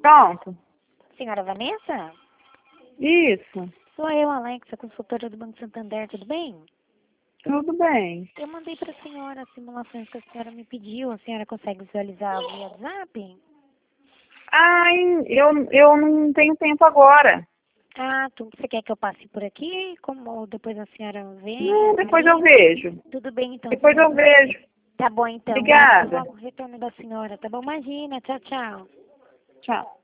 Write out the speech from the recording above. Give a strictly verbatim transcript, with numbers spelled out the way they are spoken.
Pronto. Senhora Vanessa? Isso. Sou eu, Alexa, consultora do Banco Santander, tudo bem? Tudo bem. Eu mandei para a senhora as simulações que a senhora me pediu. A senhora consegue visualizar via WhatsApp? Ai, eu, eu não tenho tempo agora. Ah, tu, você quer que eu passe por aqui? Como depois a senhora vê? Não, depois eu analisa? vejo. Tudo bem, então. Depois eu senhora. vejo. Tá bom, então. Obrigada. Eu retorno da senhora, tá bom? Imagina. Tchau, tchau. Tchau.